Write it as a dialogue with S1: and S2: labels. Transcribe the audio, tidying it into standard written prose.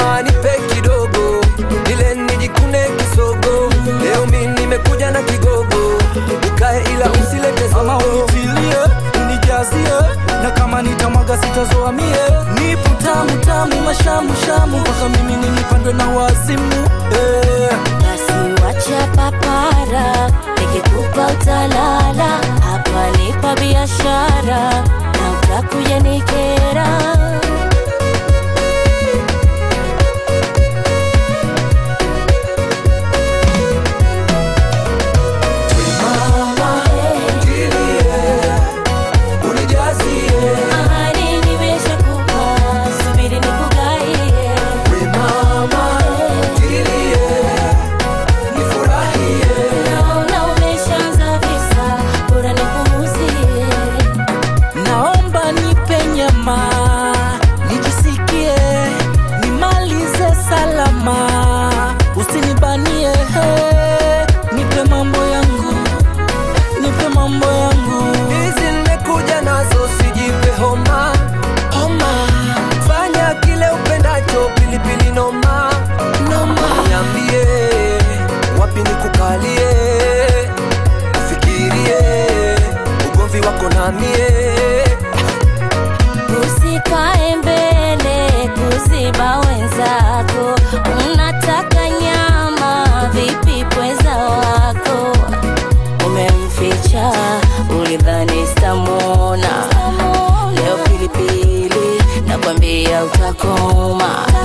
S1: mama nipe kidogo, ile nijikune kisogo. Leo mimi nimekuja na kigogo, ukae ila usilete zogo.
S2: Ama unitilie, unijazie, na kama nitamwaga sitazoa mie. Nipo tamu tamu mashamu shamu, mpaka mimi nilipandwe na wazimu.
S3: Basi wacha papara, nikikupa utalala. Hapa nipa biashara, na utakuja nikera.
S2: Nijisikie, nimalize salama, usinibanie. Nipe mambo yangu, nipe mambo yangu.
S1: Hizi nimekuja nazo sijipe homa, homa. Fanya kile upendacho, pilipili noma, noma. Niambie, wapi nikukalie, ufikirie, ugomvi wako na mie.
S3: Usikae mbele kuziba wenzako, unataka nyama vipi pweza wako? Umemficha ulidhani sitamwona, leo pilipili nakwambia utakoma.